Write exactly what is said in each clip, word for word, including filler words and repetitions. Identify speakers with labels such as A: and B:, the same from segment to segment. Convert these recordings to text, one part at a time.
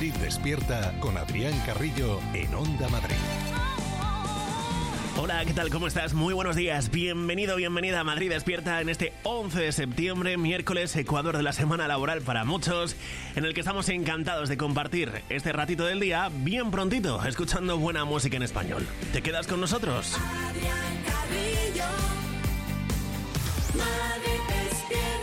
A: Madrid Despierta con Adrián Carrillo en Onda Madrid.
B: Hola, ¿qué tal? ¿Cómo estás? Muy buenos días. Bienvenido, bienvenida a Madrid Despierta en este once de septiembre, miércoles, Ecuador de la semana laboral para muchos, en el que estamos encantados de compartir este ratito del día bien prontito, escuchando buena música en español. ¿Te quedas con nosotros?
C: Adrián Carrillo, Madrid Despierta.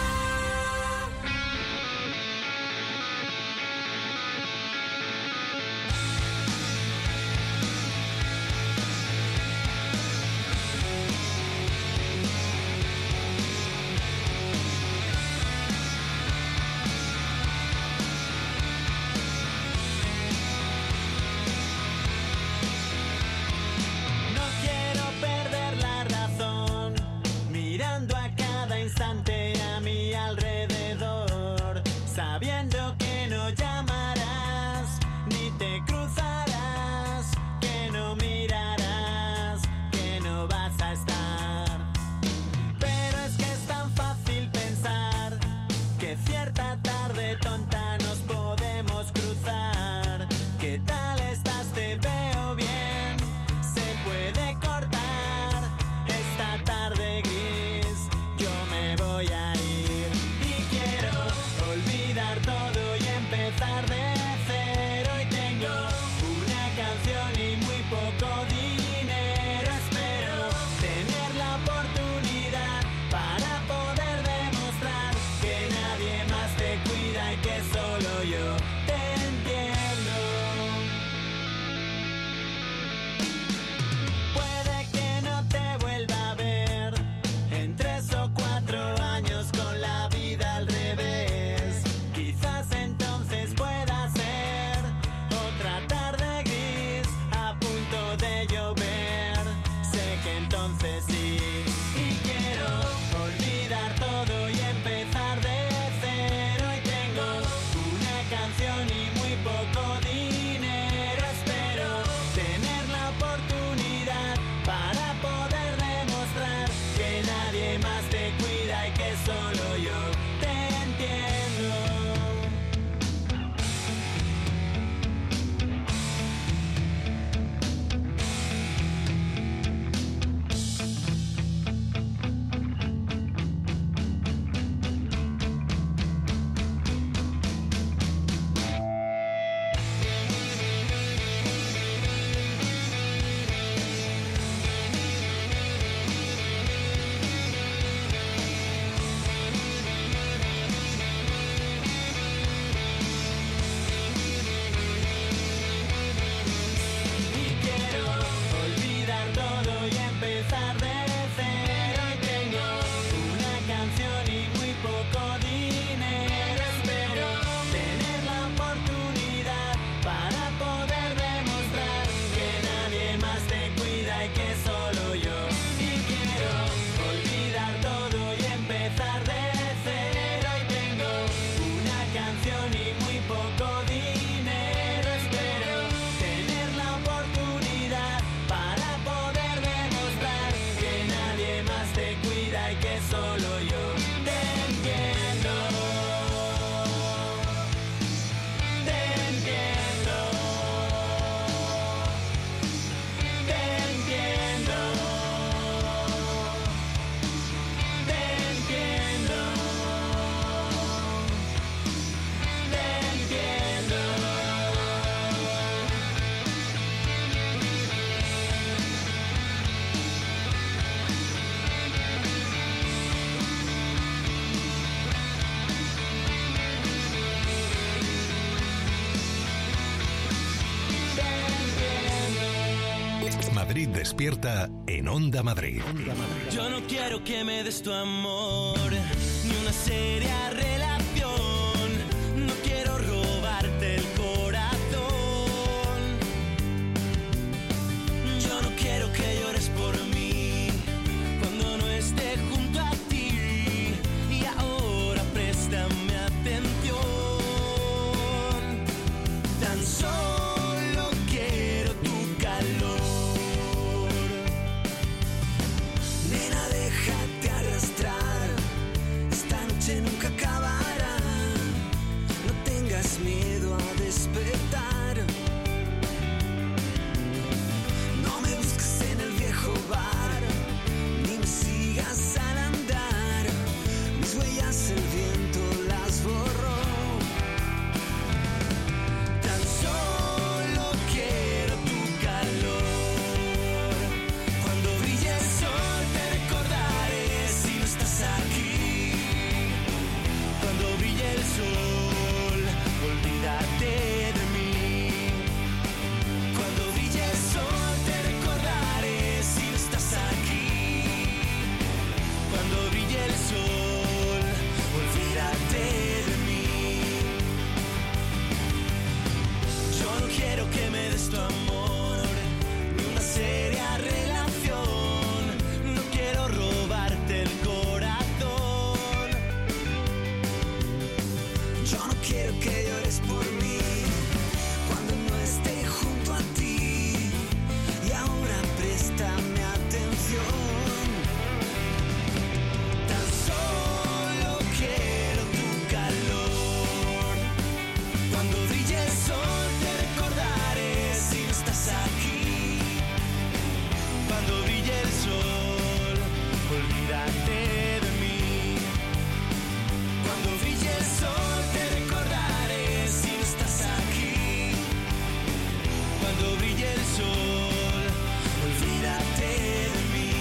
D: A mi alrededor, sabiendo que no llamarás, ni te cruzarás, que no mirarás, que no vas a estar. Pero es que es tan fácil pensar que cierta tarde tonta nos podemos cruzar. ¿Qué tal estás? Te veo bien. Se puede cortar esta tarde gris. Yo me voy a ir y quiero olvidar todo y empezar de cero. Y tengo una canción y muy poco dinero. Espero tener la oportunidad para poder demostrar que nadie más te cuida y que solo yo te entiendo. Puede que no te vuelva a ver en tres o cuatro años con la vida al revés. Quizás entonces pueda ser otra tarde gris a punto de llover. Sé que entonces sí. Y quiero olvidar todo y empezar de cero. Y tengo una canción y muy poco dinero. Espero tener la oportunidad para poder demostrar que nadie más te cuida y que solo yo te entiendo.
A: Madrid Despierta en Onda Madrid.
D: Yo no quiero que me des tu amor, ni una seria relación. No quiero robarte el corazón. Yo no quiero que llores por mí cuando no esté junto a ti. Y ahora préstame atención. Tan solo quiero tu calor. Nena, déjate arrastrar. Esta noche nunca acaba.
E: quiero que llores por mí cuando no esté junto a ti. Y ahora préstame atención. Tan solo quiero tu calor. Cuando brille el sol te recordaré si no estás aquí. Cuando brille el sol, olvídate de mí. Cuando brille el sol te recordaré si no estás aquí. Cuando brille el sol, olvídate de mí.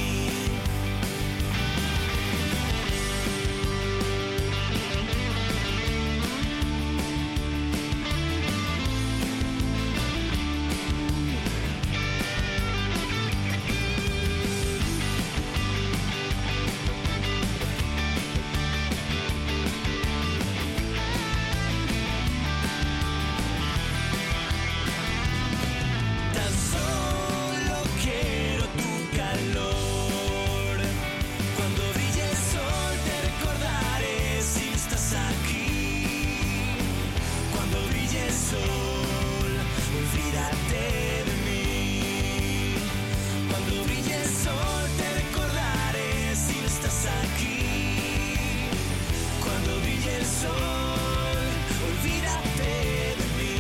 E: Tan solo quiero tu calor. Cuando brille el sol te recordaré si no estás aquí. Cuando brille el sol, olvídate de mí. Cuando brille el sol te recordaré si no estás aquí. Cuando brille el sol, olvídate de mí.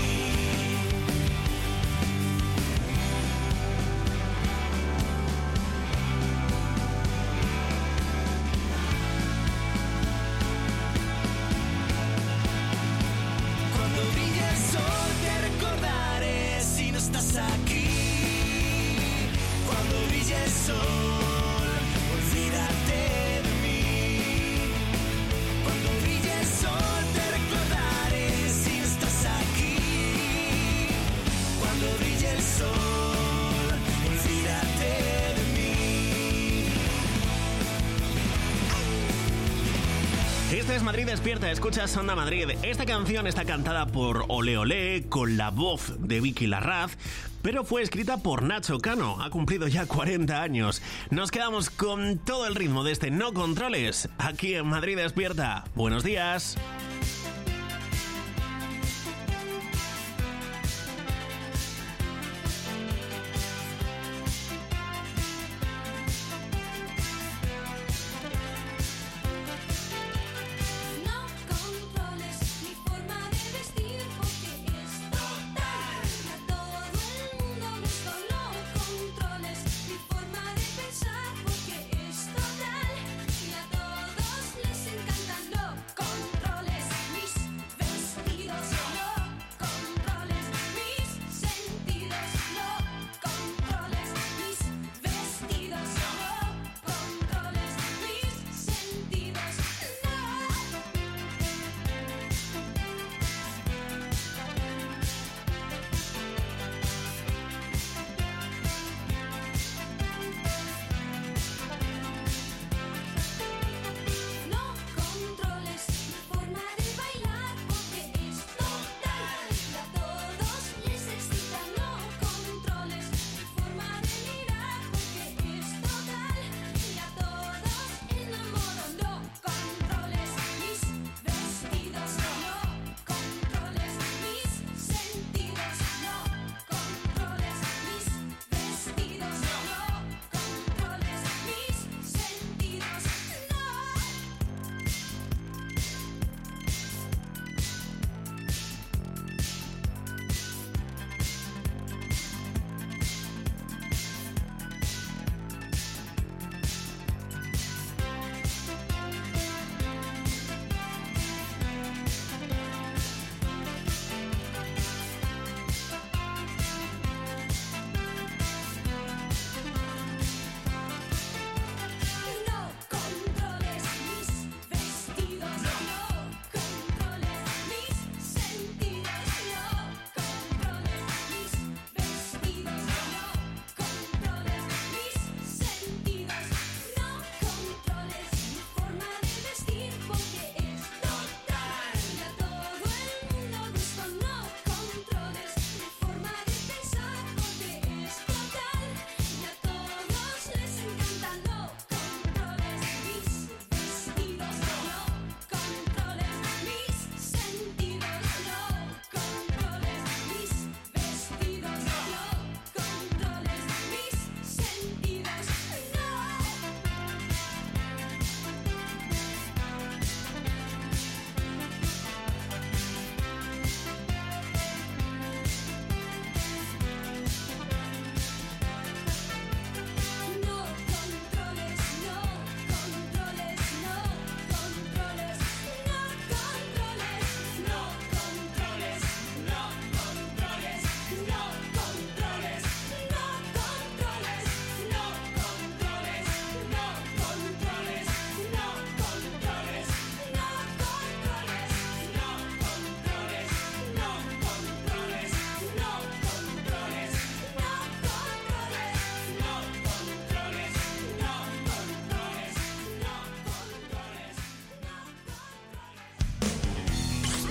E: Cuando brille el sol te recordaré si no estás aquí. Cuando brille el sol, olvídate de mí. Cuando brille el sol te recordaré si no estás aquí. Cuando brille el sol, olvídate de mí.
B: Este es Madrid Despierta, escuchas Onda Madrid. Esta canción está cantada por Ole Ole con la voz de Vicky Larraz, pero fue escrita por Nacho Cano. Ha cumplido ya cuarenta años. Nos quedamos con todo el ritmo de este No Controles aquí en Madrid Despierta. Buenos días.
C: No controles mi forma de vestir porque es total. A todo el mundo gusto. No controles mi forma de pensar porque es total. Y a todos les encanta. No controles.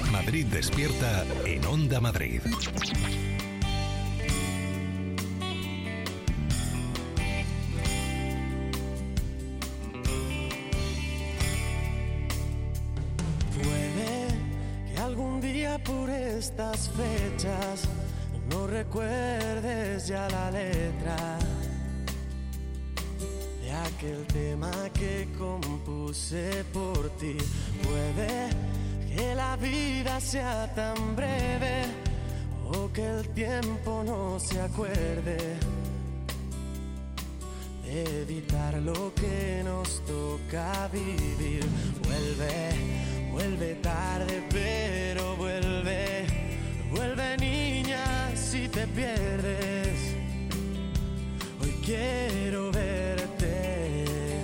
A: Madrid Despierta en Onda Madrid.
F: Puede que algún día por estas fechas no recuerdes ya la letra de aquel tema que compuse por ti. Puede que la vida sea tan breve o que el tiempo no se acuerde de evitar lo que nos toca vivir. Vuelve, vuelve tarde, pero vuelve, vuelve niña si te pierdes. Hoy quiero verte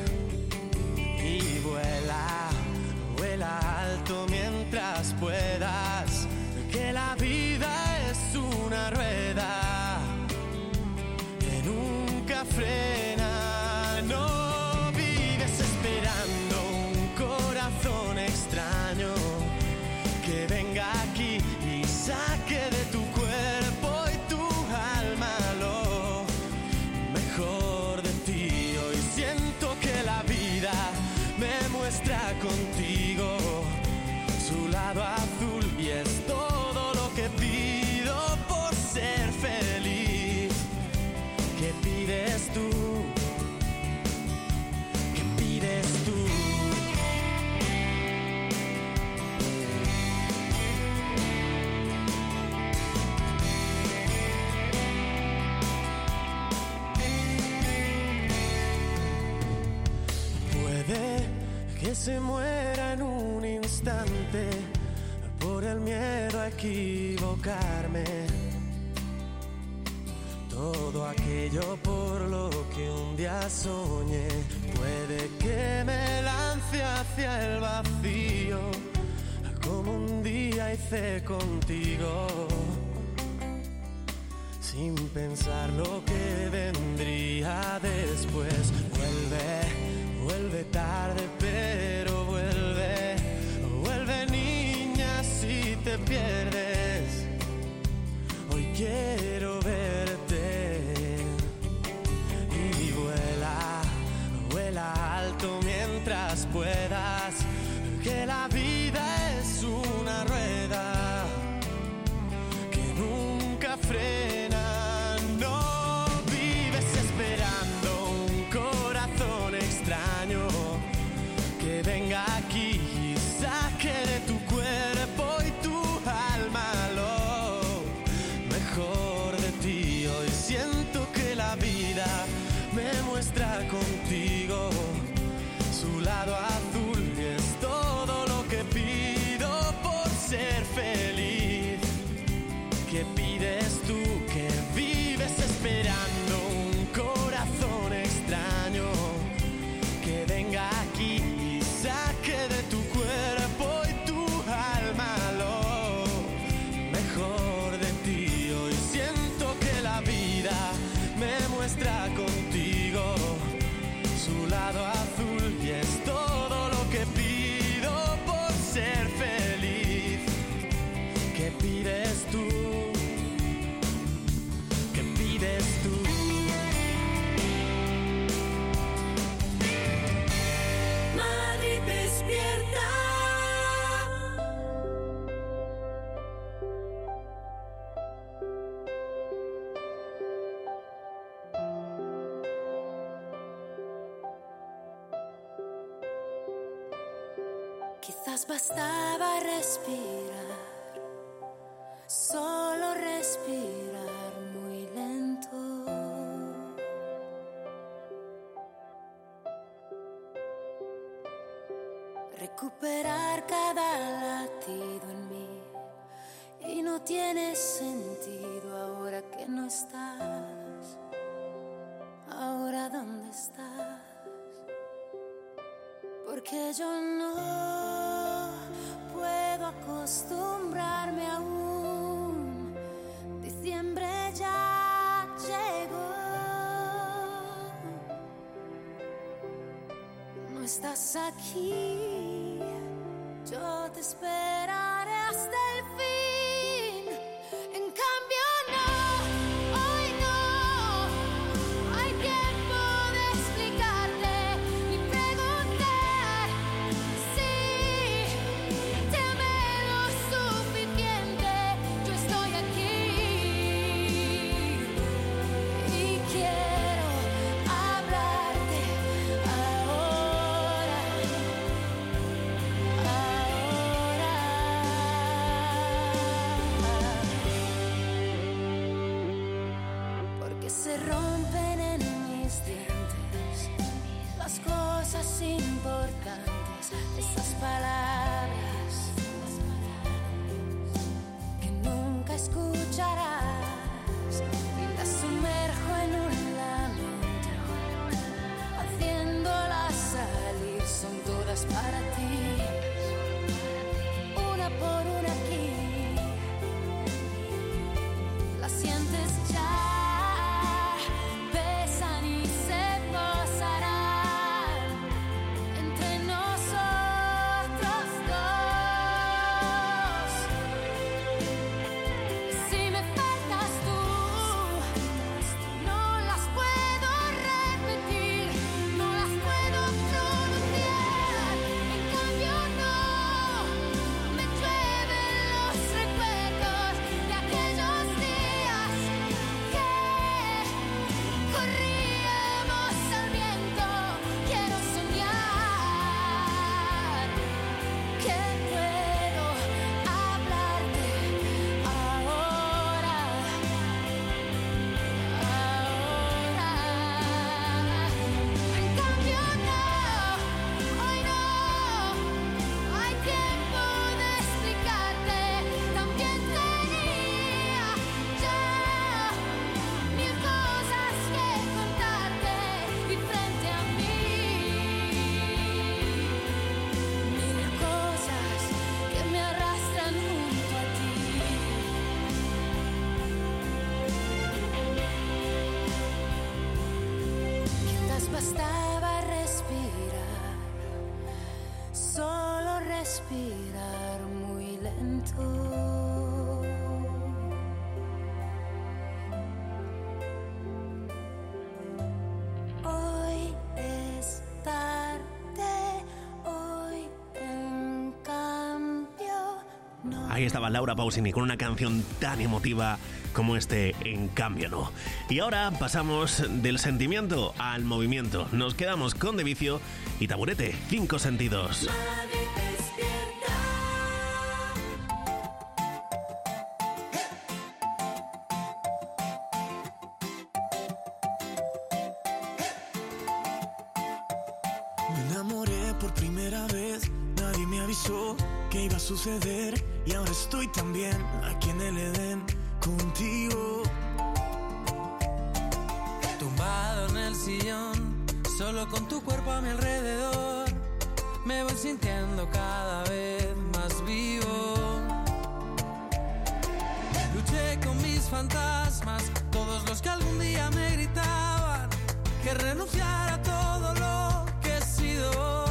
F: y vuela, vuela alto mientras puedas, que la vida es una rueda que nunca frena. No vives esperando un corazón extraño que venga aquí y saque de tu cuerpo y tu alma lo mejor de ti. Hoy siento que la vida me muestra contigo su lado azul y es todo lo que pido por ser feliz. ¿Qué pides tú? ¿Qué pides tú? Puede que se muera en un instante por el miedo a equivocarme. Todo aquello por lo que un día soñé. Puede que me lance hacia el vacío como un día hice contigo, sin pensar lo que vendría después. Vuelve, vuelve tarde, pero vuelve, vuelve niña si te pierdes. Hoy quiero verte y vuela, vuela alto mientras puedas, que la vida es una rueda que nunca frena. No vives esperando un corazón extraño que venga aquí y saque de tu cuerpo y tu alma lo mejor de ti. Hoy siento que la vida me muestra contigo su lado azul y es todo lo que pido por ser feliz. ¿Qué pides tú? Que vives esperando un corazón extraño que venga aquí y saque de tu cuerpo y tu alma lo mejor de ti. Hoy siento que la vida me muestra contigo su lado azul y es todo lo que pido por ser feliz. ¿Qué pides tú? ¿Qué pides tú?
C: Madrid despierta. Quizás bastaba respirar, solo respirar muy lento. Recuperar cada latido en mí y no tiene sentido ahora que no estás. Ahora ¿dónde estás? Porque yo no puedo acostumbrarme aún. Diciembre ya llegó. No estás aquí, yo te esperaré hasta se rompen en mis dientes las cosas importantes, esas palabras que nunca escucharás, y las sumerjo en un lamento, haciéndolas salir, son todas para ti, una por una aquí, las sientes ya, pesan y se posarán entre nosotros dos. Si me faltas tú, no las puedo repetir, no las puedo pronunciar. En cambio no, me llueven los recuerdos de aquellos días que corríamos al viento. Quiero soñar que puedo hablarte ahora, ahora. En cambio no, hoy no hay tiempo de explicarte. También tenía ya mil cosas que contarte y frente a mí mil cosas que me arrastran junto a ti. Quizás bastaba respirar, solo respirar muy lento. Hoy es tarde, hoy en cambio no.
B: Ahí estaba Laura Pausini con una canción tan emotiva como este En cambio no. Y ahora pasamos del sentimiento al movimiento. Nos quedamos con De Vicio y Taburete, Cinco Sentidos.
C: Madrid despierta.
F: Me enamoré por primera vez, nadie me avisó que iba a suceder y ahora estoy también aquí en el Edén contigo.
G: Tumbado en el sillón, solo con tu cuerpo a mi alrededor, me voy sintiendo cada vez más vivo. Luché con mis fantasmas, todos los que algún día me gritaban que renunciara a todo lo que he sido.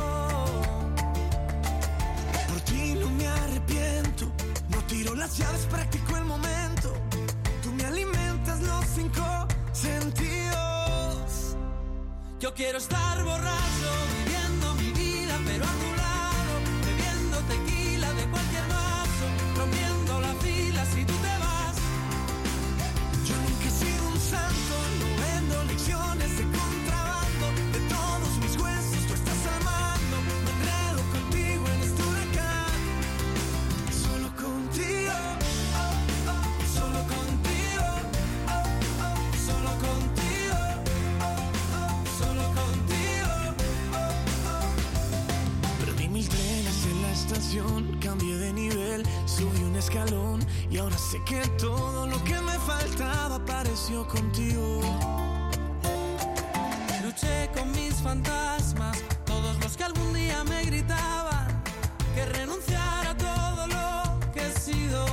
F: Por ti no me arrepiento, no tiro las llaves, practico el momento. Tú me alimentas los cinco sentidos.
G: Yo quiero estar borracho, viviendo mi vida, pero a tu lado, bebiendo tequila de cualquier vaso, rompiendo la fila si tú te vas.
F: Yo nunca he sido un santo, no vendo lecciones de contrabando. De todos mis huesos tú estás al mando. Me enredo contigo en este huracán. Solo contigo, oh, oh, solo contigo, oh, oh, solo contigo, oh, oh, solo contigo, oh, oh. Perdí mil trenes en la estación, cambié de nivel, subí un escalón y ahora sé que todo lo que me faltaba apareció contigo.
G: Luché con mis fantasmas, todos los que algún día me gritaban que renunciara a todo lo que he sido.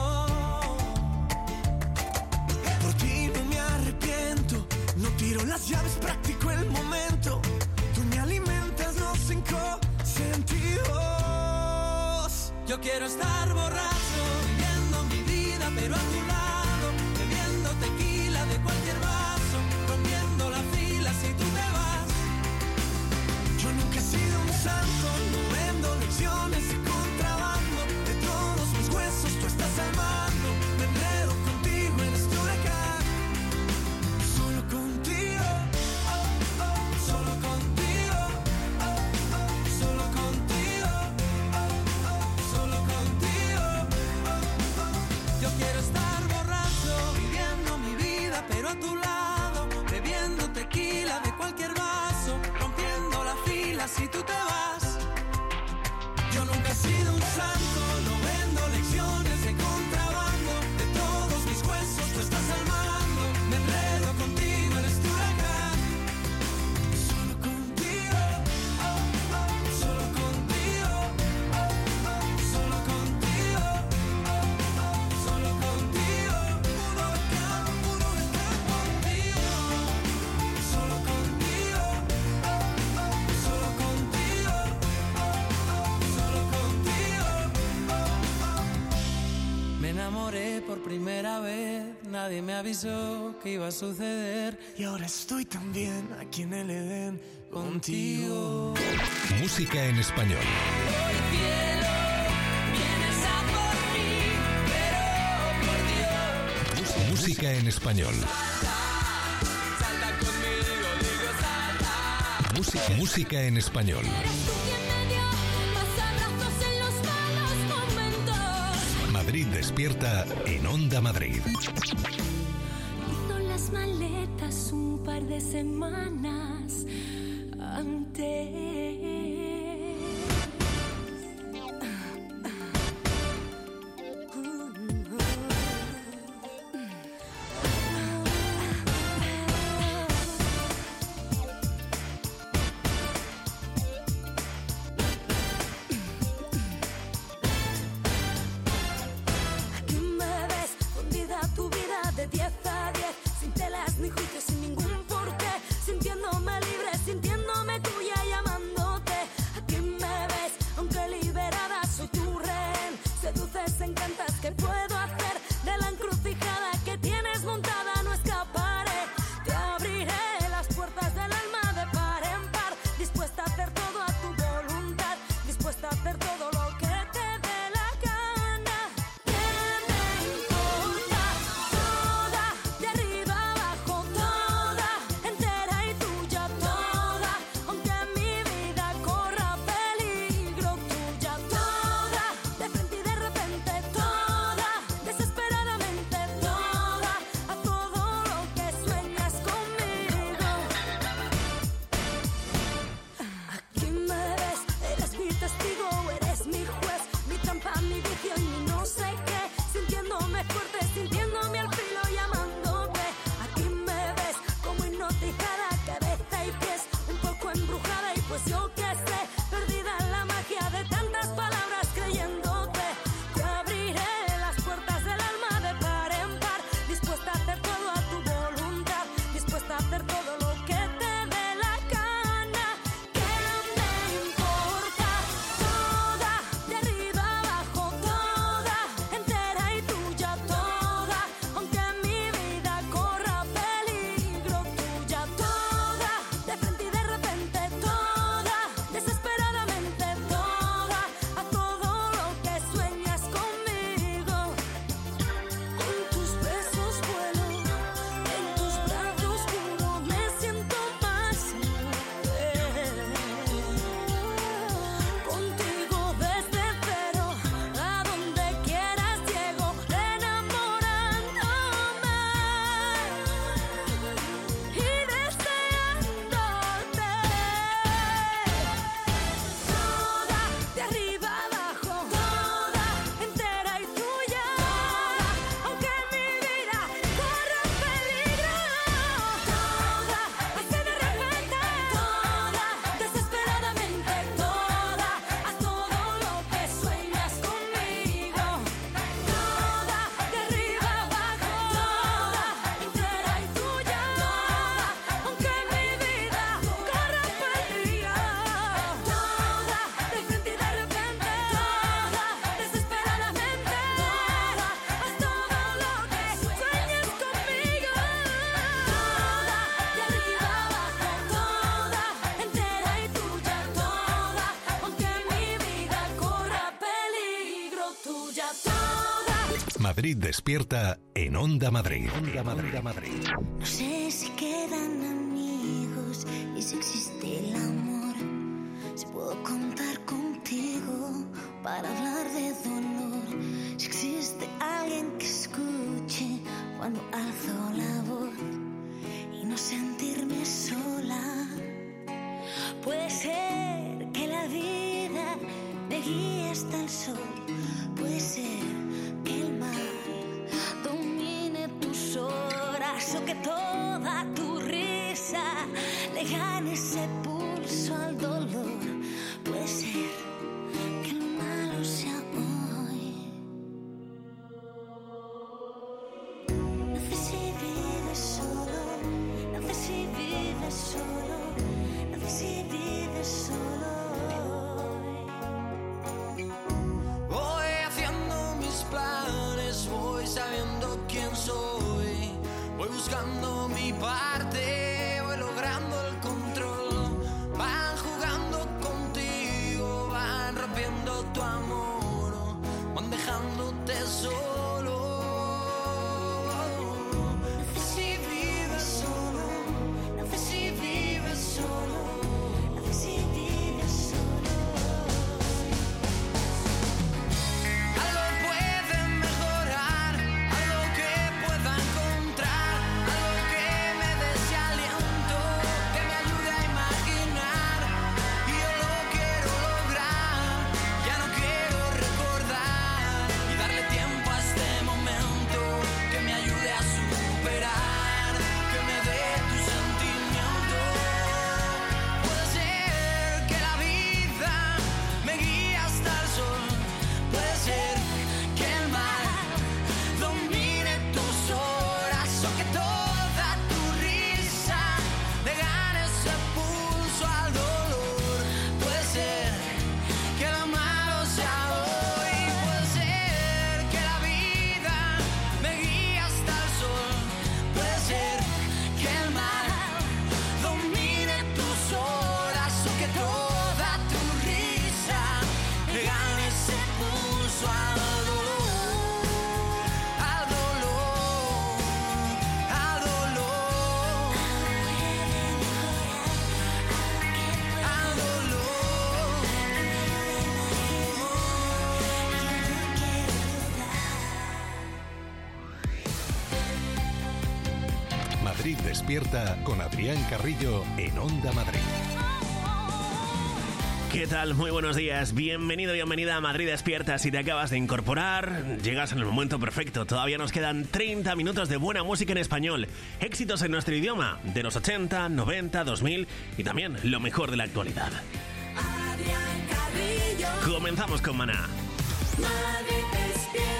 F: Por ti no me arrepiento, no tiro las llaves, practico el momento. Tú me alimentas los cinco sentidos.
G: Yo quiero estar borracho, viviendo mi vida, pero a tu lado, bebiendo tequila de cualquier vaso, rompiendo la fila si tú te vas.
F: Yo nunca he sido un santo, no vendo lecciones de contrabando. De todos mis huesos tú estás al mando. Me enredo contigo en este huracán. Solo contigo, oh, oh, solo contigo, oh, oh, solo contigo, oh, oh, solo contigo.
G: enamoré por primera vez, nadie me avisó que iba a suceder.
F: Y ahora estoy también aquí en el Edén contigo.
A: Música en español.
G: Hoy cielo, vienes a por mí, pero por Dios.
A: Mús- Música en español.
G: Salta conmigo, digo salta.
A: Música, música en español.
C: Eres tú quien me dio más abrazos en los malos momentos.
A: Madrid despierta en Onda Madrid.
C: Hizo las maletas un par de semanas antes. Aquí me ves, fundida tu vida de diez a diez, sin telas ni juicios, sin ningún porqué, sintiéndome libre, sintiéndome tuya y amándote. Aquí me ves, aunque liberada soy tu rehén, seduces, encantas, ¿qué puedo hacer? De la encrucijada que tienes montada no escaparé, te abriré las puertas del alma de par en par, dispuesta a hacer todo a tu voluntad, dispuesta a hacer todo lo que te dé la gana. ¿Qué me importa? Toda, de arriba abajo, toda, entera y tuya, toda, aunque mi vida corra peligro, tuya, toda, de frente y de repente, toda, desesperadamente, toda, a todo lo que sueñas conmigo. Aquí me ves, eres mi testigo, eres mi juez, mi trampa, mi vicio y mi no sé qué, sintiéndome fuerte, sintiéndome al filo y amándote. Aquí me ves, como hipnotizada, cabeza y pies, un poco embrujada y pues yo qué sé, perdida en la magia de tantas palabras creyéndote. Te abriré las puertas del alma de par en par, dispuesta a hacer todo a tu voluntad, dispuesta a hacer todo lo que te dé la gana. ¿Qué me importa? Toda, de arriba abajo, toda, entera y tuya, toda, aunque mi vida corra peligro, tuya, toda, de frente y de repente, toda, desesperadamente, toda, a todo lo que sueñas conmigo. Con tus besos vuelo, en tus brazos juro, me siento más mujer. Contigo desde cero, a donde quieras llego, enamorándome y deseándote. Toda, de arriba abajo, toda, entera y tuya, aunque mi vida corra peligro, toda, así de repente, toda, desesperadamente, toda, a todo lo que sueñas conmigo. Toda, de arriba abajo, toda, entera y tuya, toda, aunque mi vida corra peligro, toda, de frente y de repente, toda, desesperadamente, toda, haz todo lo que sueñes conmigo. Toda, de arriba abajo, toda, entera y tuya, toda, aunque mi vida corra peligro, tuya, toda.
A: Madrid despierta en Onda Madrid. Onda Madrid. Onda Madrid.
H: No sé si quedan amigos y si existe el amor. Si puedo contar contigo para hablar de dolor. Si existe alguien que escuche cuando alzo la voz y no sentirme sola. Puede ser que la vida me guíe hasta el sol. Puede ser que el mar domine tus horas o que toda tu risa le gane ese pulso al dolor. Puede ser que lo malo sea hoy. No sé si vives solo, no sé si vives solo, no sé si vives solo.
F: Voy haciendo mis planes,
E: verte solo. No sé si vives solo, no sé si vives solo, no sé si vives solo. Algo puede mejorar, algo que pueda encontrar, algo que me dé ese aliento, que me ayude a imaginar. Y yo lo quiero lograr, ya no quiero recordar y darle tiempo a este momento, que me ayude a superar, que me dé tu sentimiento. Puede ser que la vida me guíe hasta el sol, puede ser que el mar domine tus horas o que toda tu risa le gane ese pulso al dolor. Puede ser que el amado sea hoy, puede ser que la vida me guíe hasta el sol, puede ser que el mar domine tus horas o que toda tu risa le gane ese pulso al dolor, al dolor, al dolor, al dolor.
A: Madrid Despierta con Adrián Carrillo en Onda Madrid.
B: ¿Qué tal? Muy buenos días. Bienvenido, bienvenida a Madrid Despierta. Si te acabas de incorporar, llegas en el momento perfecto. Todavía nos quedan treinta minutos de buena música en español. Éxitos en nuestro idioma, de los ochenta, noventa, dos mil y también lo mejor de la actualidad.
C: Adrián Carrillo,
B: Comenzamos con Maná.
C: Madrid despierta.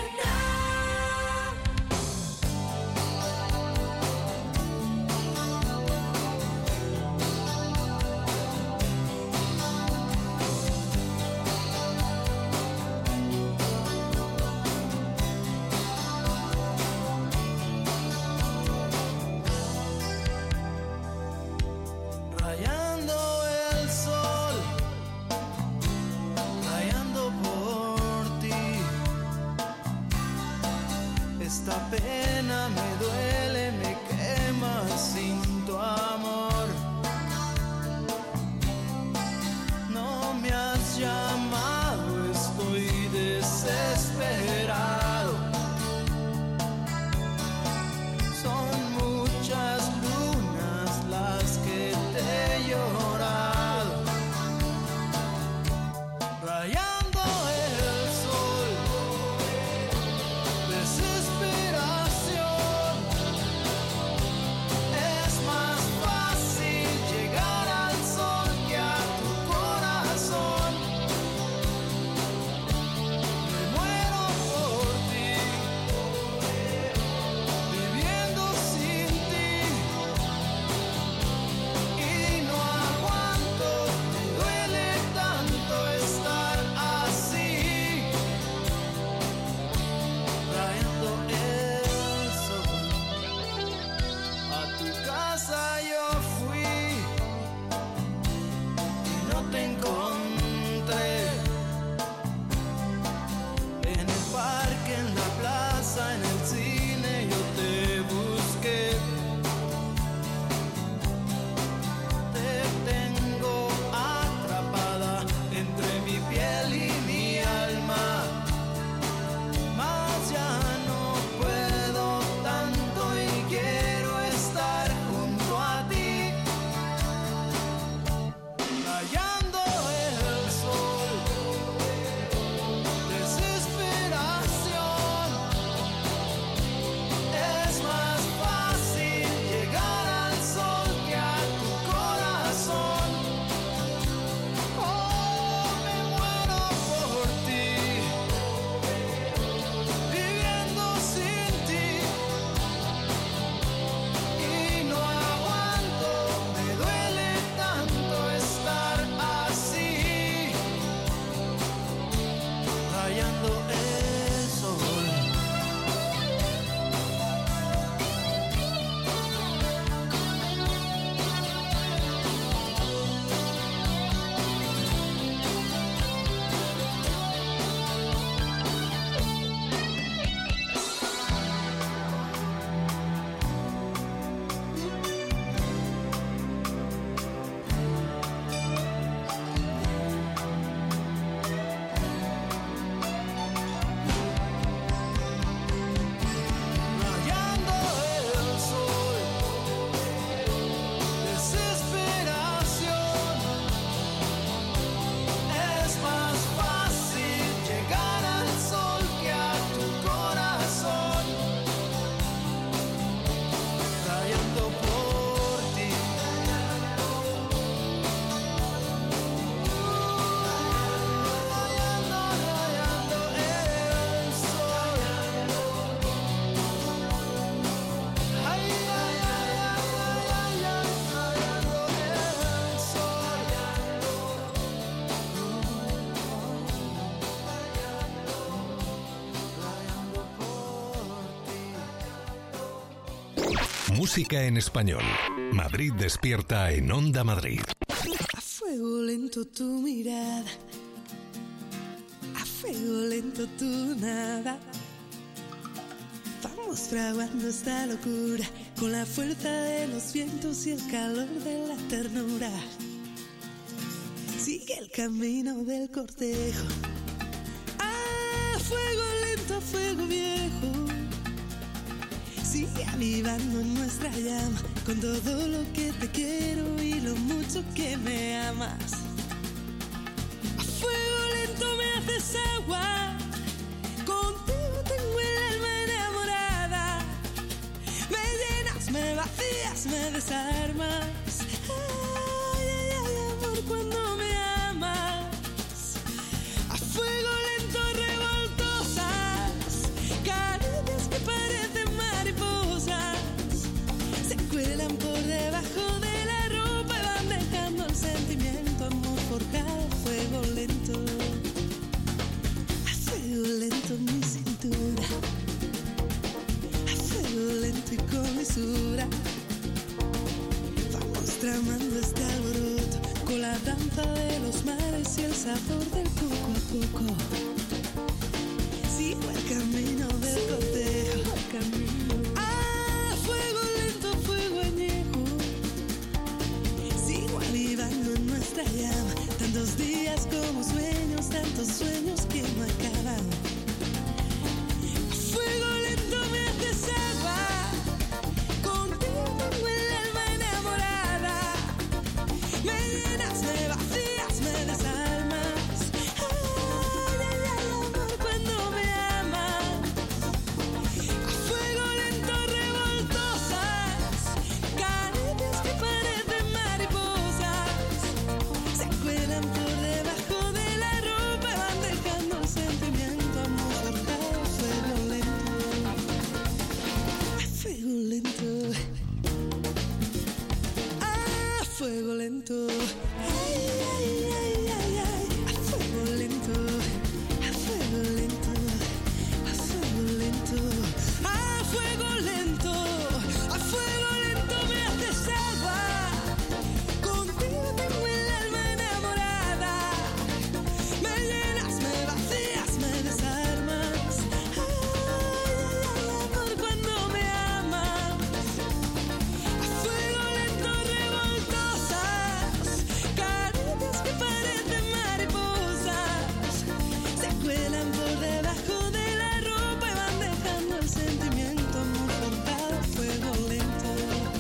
F: Rayando el sol, rayando por ti. Esta pena me duele, me quema sin tu amor. No me has llamado, estoy desesperado. Son muchas lunas las que te he llorado. Rayando el sol, desesperación. Es más fácil
A: Música en español. Madrid Despierta en Onda Madrid.
I: A fuego lento tu mirada, a fuego lento tu nada. Vamos fraguando esta locura con la fuerza de los vientos y el calor de la ternura. Sigue el camino del cortejo, a fuego lento, a fuego viejo. Sigue avivando en nuestra llama con todo lo que te quiero y lo mucho que me amas. A fuego lento me haces agua, contigo tengo el alma enamorada. Me llenas, me vacías, me desarmas. Ay, ay, ay, amor, cuando me amas. A fuego lento revoltosas, caricias que parecen mariposas. Se cuelan por debajo de la ropa y van dejando el sentimiento, amor forjado a fuego lento. A fuego lento mi cintura, a fuego lento y con mesura. Vamos tramando este alboroto con la danza de los mares y el sabor del poco a poco. Sigo el camino del cortejo, a fuego lento, fuego añejo. Sigo avivando en nuestra llama, tantos días como sueños, tantos sueños que no acaban. A fuego lento me haces agua, contigo tengo el alma enamorada. Me llenas, me vacías, me desarmas. Ay, ay, ay, amor, cuando me amas. A fuego lento revoltosas, caricias que parecen mariposas. Se cuelan por debajo de la ropa y van dejando el sentimiento, amor forjado a fuego lento. A fuego lento, a fuego lento. Ay, ay, ay, ay, ay. A fuego lento, a fuego lento, a fuego lento, a fuego lento, a fuego lento me haces agua. Contigo tengo el alma enamorada. Me llenas, me vacías, me desarmas. Ay, ay, ay, amor, cuando me amas. A fuego lento revoltosas, caricias que parecen mariposas. Se cuelan por debajo de la ropa y van dejando el sentimiento, amor forjado a fuego lento.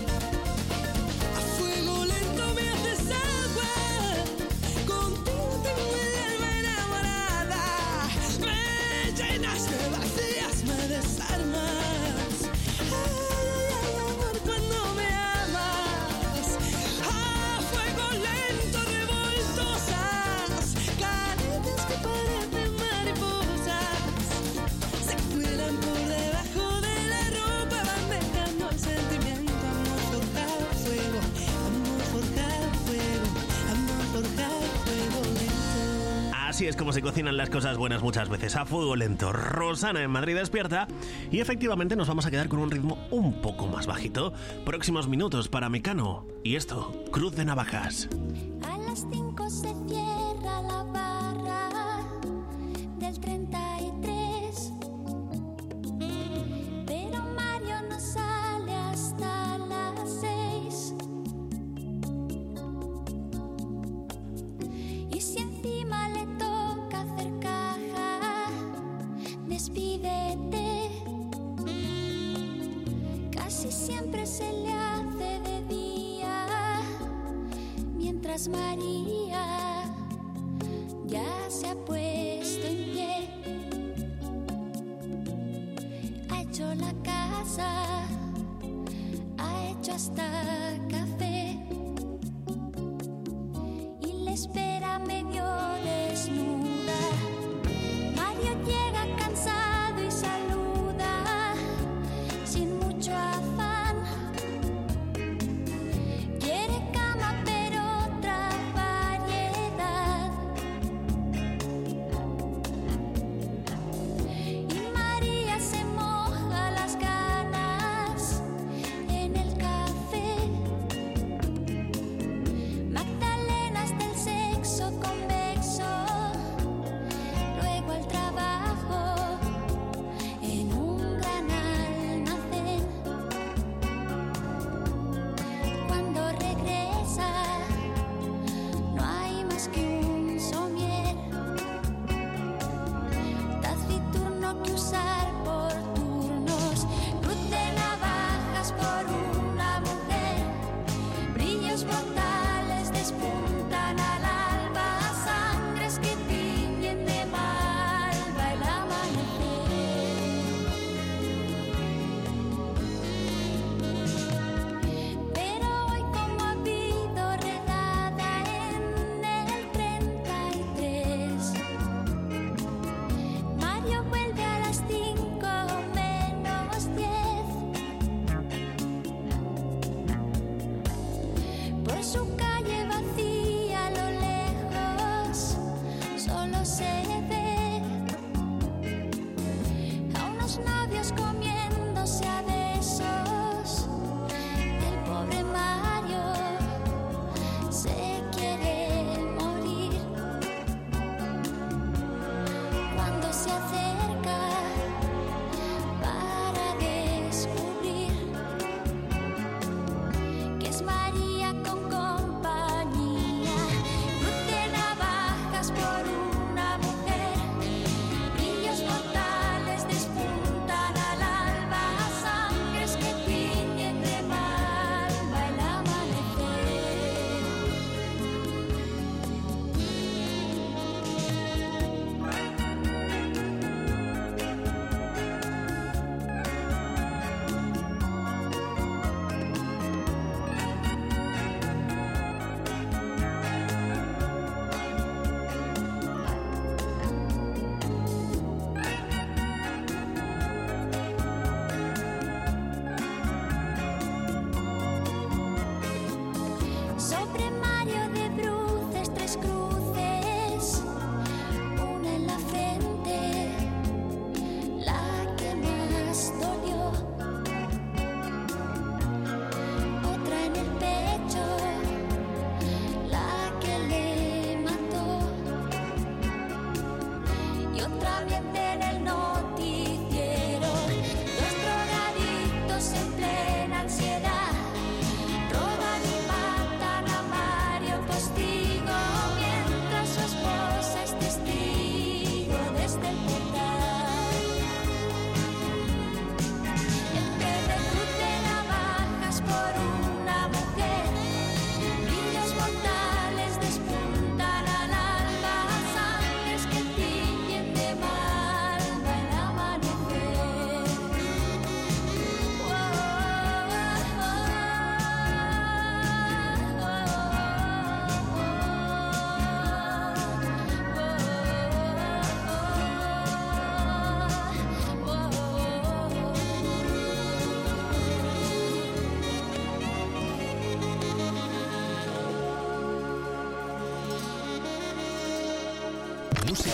I: A fuego lento me haces agua, contigo tengo el alma enamorada. Me llenas, me vacías, me desarmas. Ay, ay, ay, amor, cuando me amas. A fuego lento revoltosas, caricias que parecen mariposas. Se cuelan por debajo de la ropa, van dejando el sentimiento, amor forjado a fuego, amor forjado a fuego, amor forjado a fuego lento.
B: Así es como se cocinan las cosas buenas muchas veces, a fuego lento. Rosana en Madrid Despierta. Y efectivamente nos vamos a quedar con un ritmo un poco más bajito. Próximos minutos para Mecano. Y esto, Cruz de Navajas.
H: A las cinco se cierra la barra del treinta y tres, pero Mario no sale hasta las seis. Y si encima le toca hacer caja, despídete. Casi siempre se le hace de día, mientras María ya se ha puesto en pie. Ha hecho la casa, ha hecho hasta café y le espera medio desnuda. Mario llega cansado y saluda sin mucho afán. Quiere cama pero otra variedad. Y María se moja las ganas en el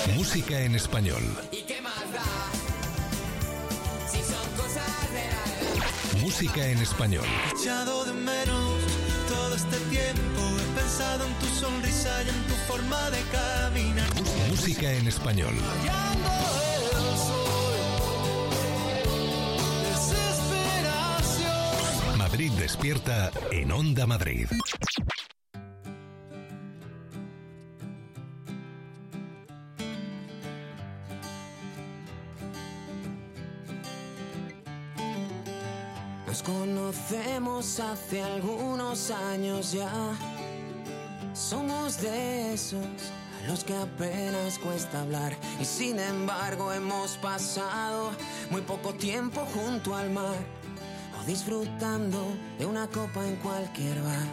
A: Música en español.
E: ¿Y qué más da? Si son cosas de la...
A: Música en español.
F: He echado de menos todo este tiempo. He pensado en tu sonrisa y en tu forma de caminar.
A: Música en español.
F: Rayando el sol, desesperación.
A: Madrid despierta en Onda Madrid.
E: Nos conocemos hace algunos años ya. Somos de esos a los que apenas cuesta hablar. Y sin embargo hemos pasado muy poco tiempo junto al mar, o disfrutando de una copa en cualquier bar.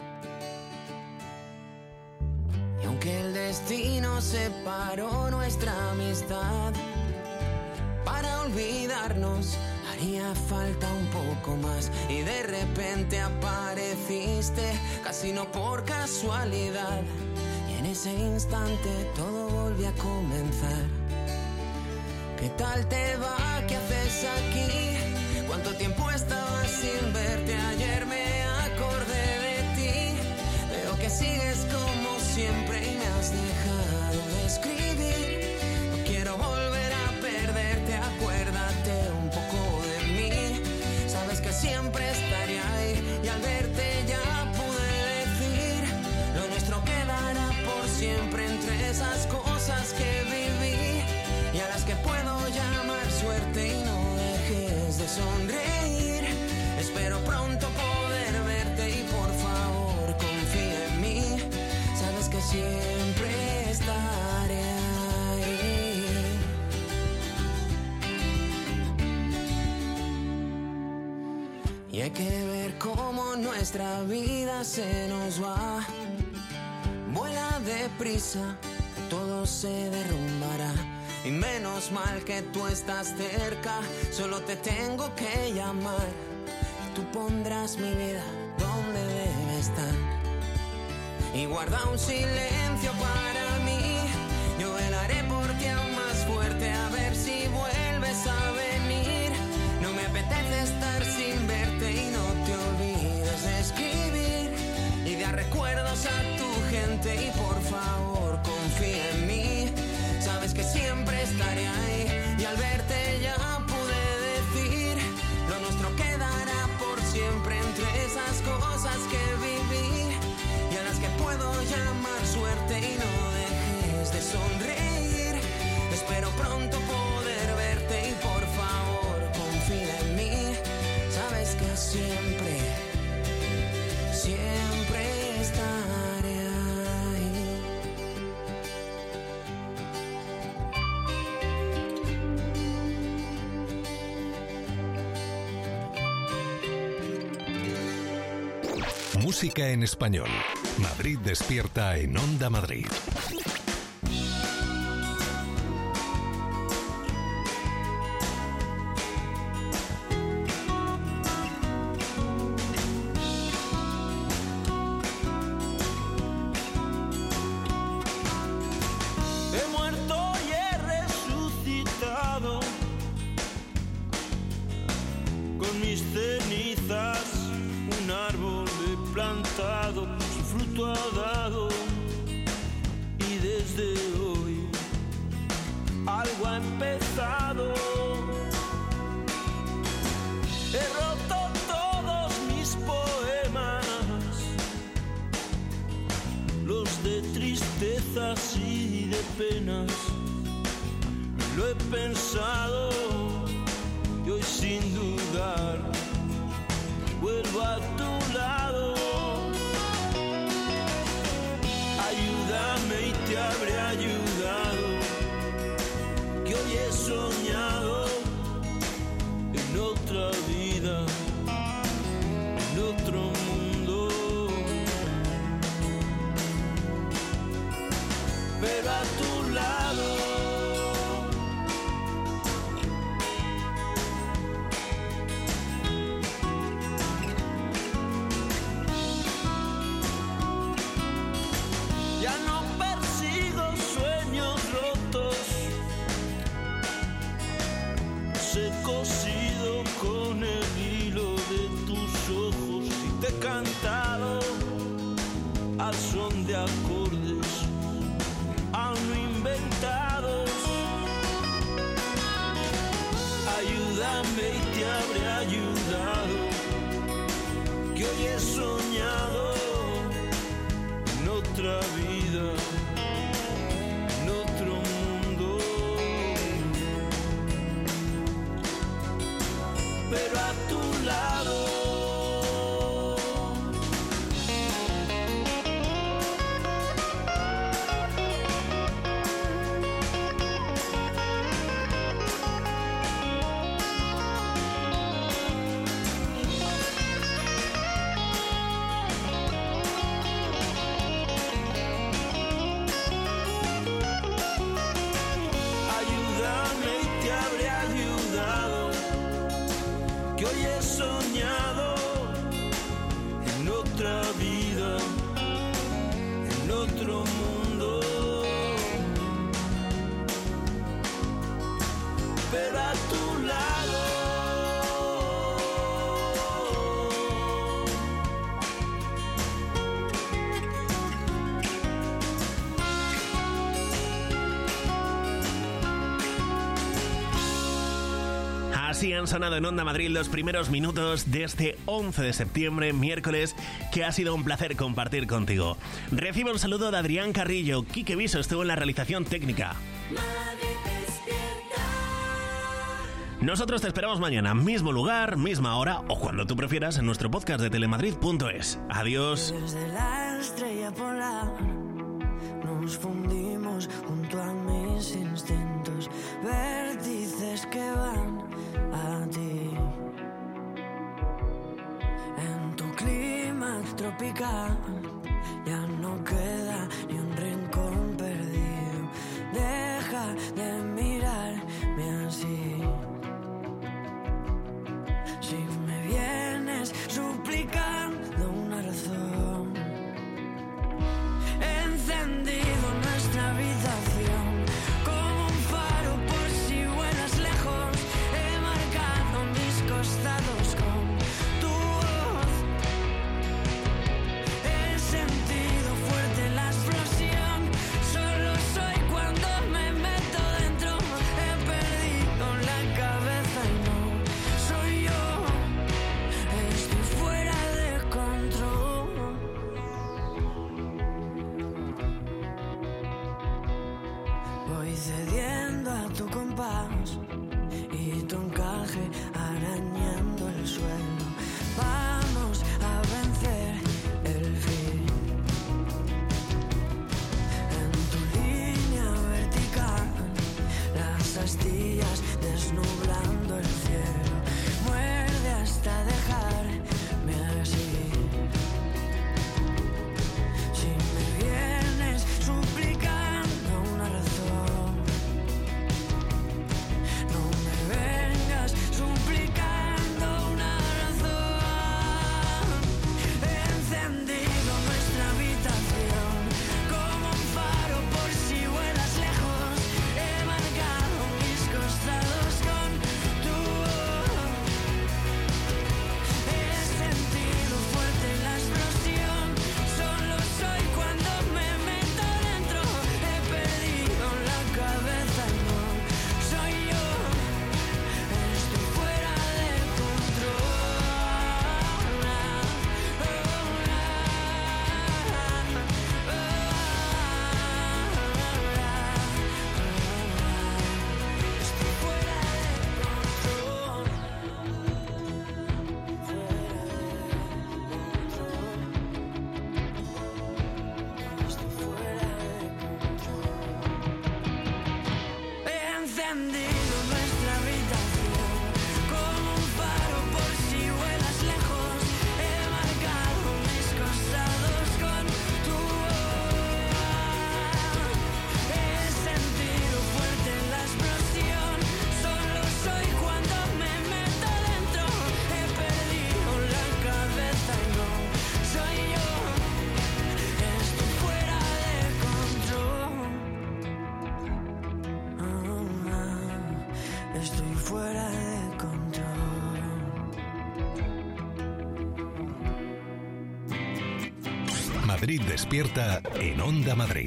E: Y aunque el destino separó nuestra amistad, para olvidarnos haría falta un poco más. Y de repente apareciste, casi no por casualidad, y en ese instante todo volvió a comenzar. ¿Qué tal te va? ¿Qué haces aquí? ¿Cuánto tiempo estaba sin verte? Ayer me acordé de ti. Veo que sigues como siempre y me has dejado de escribir. No quiero volver a perderte, acuérdate un poco de mí. Sabes que siempre estaré ahí, y al verte ya pude decir: lo nuestro quedará por siempre entre esas cosas que viví y a las que puedo llamar suerte. Y no dejes de sonreír, espero pronto poder verte y por favor confía en mí. Sabes que siempre estaré ahí. Y hay que ver cómo nuestra vida se nos va. Vuela deprisa, todo se derrumbará. Y menos mal que tú estás cerca, solo te tengo que llamar. Y tú pondrás mi vida donde debe estar. Y guarda un silencio para mí, yo velaré por ti aún más fuerte, a ver si vuelves a venir. No me apetece estar sin verte y no te olvides de escribir y dar recuerdos a tu gente. Y por favor confía en mí, sabes que siempre estaré ahí. Y al verte ya pude decir: lo nuestro quedará por siempre entre esas cosas que viví y a las que puedo llamar suerte. Y no dejes de sonreír, espero pronto poder verte y por favor confía en mí. Sabes que siempre, siempre estaré ahí.
A: Música en español. Madrid despierta en Onda Madrid.
G: He muerto y he resucitado con mis cenizas. Un árbol he plantado, su fruto ha dado, y desde hoy algo ha empezado. He roto todos mis poemas, los de tristezas y de penas. Lo he pensado y hoy sin dudar vuelvo a tu lado. Ayúdame y te habré ayudado, que hoy he soñado en otra vida, en otro mundo. Pero a tu lado ya no persigo sueños rotos,
J: cosido con el hilo de tus ojos y te he cantado al son de acordes aún no inventados. Ayúdame y te habré ayudado, que hoy he soñado en otra vida, en otro mundo, pero a tu lado. Soñado en otra vida, en otro mundo, pero a tu lado.
B: Así han sonado en Onda Madrid los primeros minutos de este once de septiembre, miércoles, que ha sido un placer compartir contigo. Recibe un saludo de Adrián Carrillo. Quique Viso estuvo en la realización técnica. Nosotros te esperamos mañana, mismo lugar, misma hora o cuando tú prefieras en nuestro podcast de telemadrid punto es. Adiós.
K: Desde la estrella polar nos fundimos junto a mis instintos, vértices que van a ti. En tu clima tropical ya no queda ni un rincón perdido. Deja de mirarme así. Si me vienes suplicando una razón, he encendido nuestra habitación como un faro por si vuelas lejos. He marcado mis costados con tu voz. He sentido fuerte la explosión. Solo soy cuando me meto dentro
A: Madrid Despierta en Onda Madrid.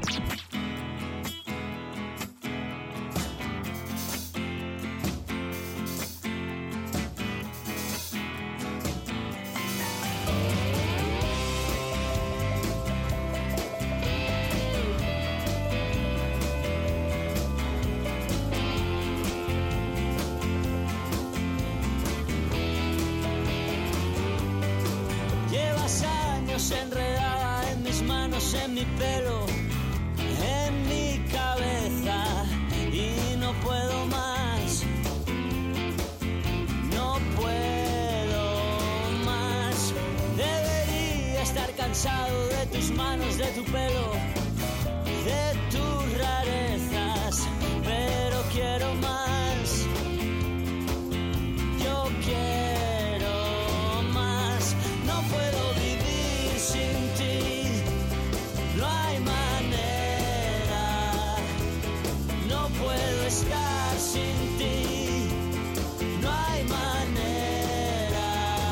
D: Enredada en mis manos, en mi pelo, en mi cabeza, y no puedo más, no puedo más. Debería estar cansado de tus manos, de tu pelo, de tus rarezas, pero quiero más, yo quiero más, no puedo sin ti, no hay manera, no puedo estar sin ti, no hay manera.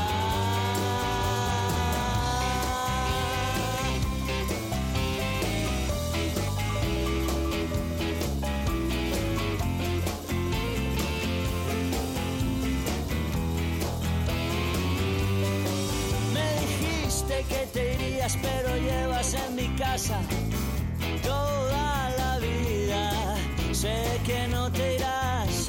D: Me dijiste que te irías, pero llevas en mi casa toda la vida. Sé que no te irás,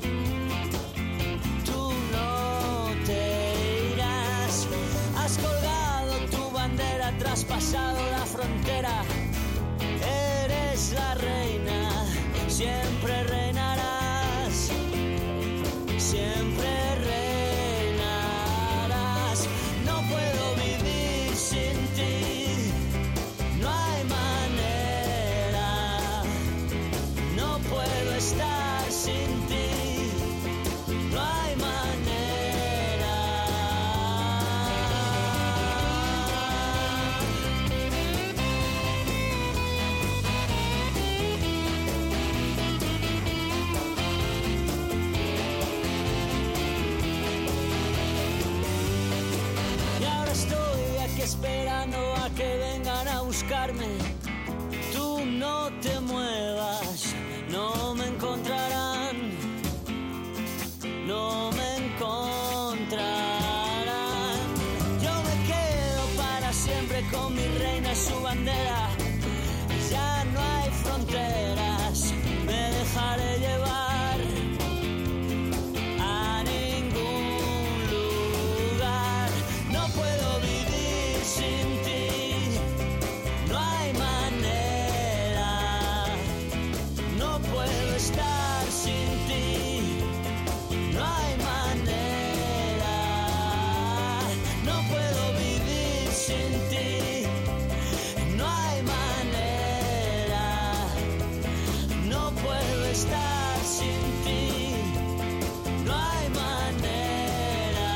D: tú no te irás. Has colgado tu bandera, traspasado la frontera. Eres la reina, siempre reinarás, siempre reinarás. No puedo vivir sin ti, no hay manera, no puedo estar sin ti, no hay manera. Y ahora estoy aquí esperando a que vengan a buscarme. Tú no te muevas, no me encontrarán, no me encontrarán. Yo me quedo para siempre con mi reina y su bandera. Ya no hay fronteras, me dejaré llevar a ningún lugar. No puedo vivir sin ti, no hay manera, no puedo estar sin ti, no hay manera, no puedo vivir sin ti, no hay manera, no puedo estar sin ti, no hay manera.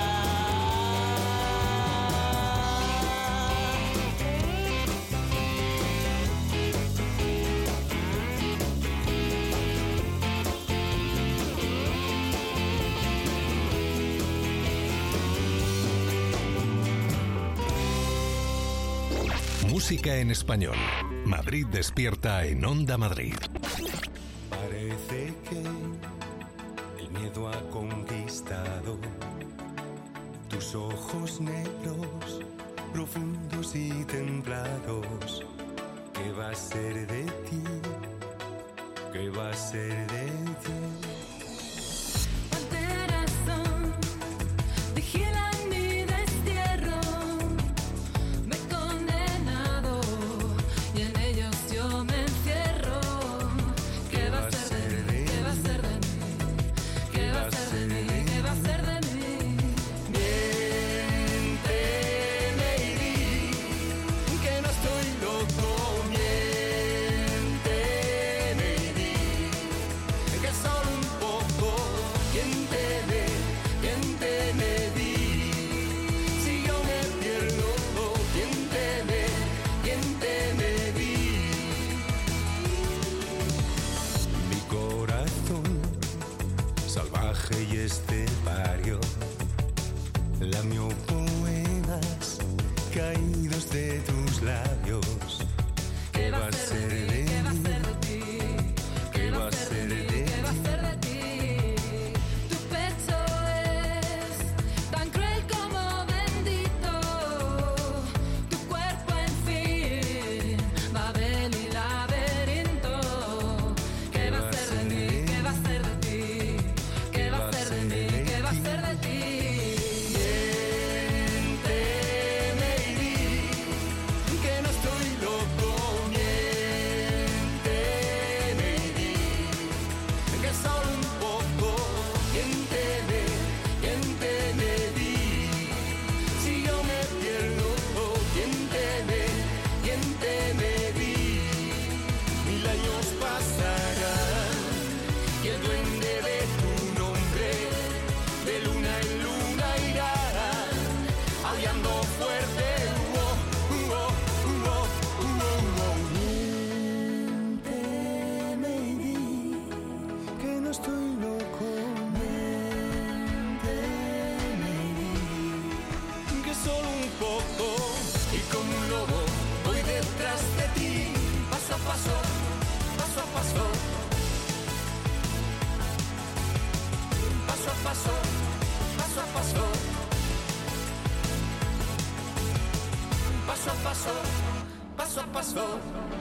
A: Música en español. Madrid Despierta en Onda Madrid.
F: Parece que el miedo ha conquistado tus ojos negros, profundos y templados. ¿Qué va a ser de ti? ¿Qué va a ser de ti?
C: Corazón, vigilan mi destierro, me he condenado y en ellos yo me encierro. ¿Qué va a ser de mí? ¿Qué va a ser de mí? ¿Qué va a ser de mí? ¿Qué va a ser de mí? Miénteme y di que no estoy loco. Miénteme y di que solo un poco. Miénteme, miénteme, di si yo me pierdo. Miénteme, miénteme, di.
F: Mi corazón salvaje y estepario lamió poemas caídos
L: de tus labios. ¿Qué va a ser de mí?
M: ¿Qué va a ser de ti?
L: ¿Qué va a ser de ti?
M: ¿Qué va a ser de ti? Tu pecho es tan cruel como bendito. Tu cuerpo, en fin, Babel y laberinto. ¿Qué va a ser de mí? ¿Qué va a ser de ti? ¿Qué va a ser de mí? ¿Qué va a ser de ti?
L: Miénteme y di que no estoy loco. Miénteme y di que solo un poco. Miénteme, miénteme, di si yo me pierdo. Miénteme, miénteme, di mil años pasarán y el duende de tu nombre de luna en luna irá aullando fuerte. Oh, oh, oh, oh, oh. Miénteme y di que no estoy loco. Miénteme y di que solo un poco y como un lobo voy detrás de ti, paso a paso, paso a paso. Paso a paso, paso a paso. Paso a paso, paso a paso.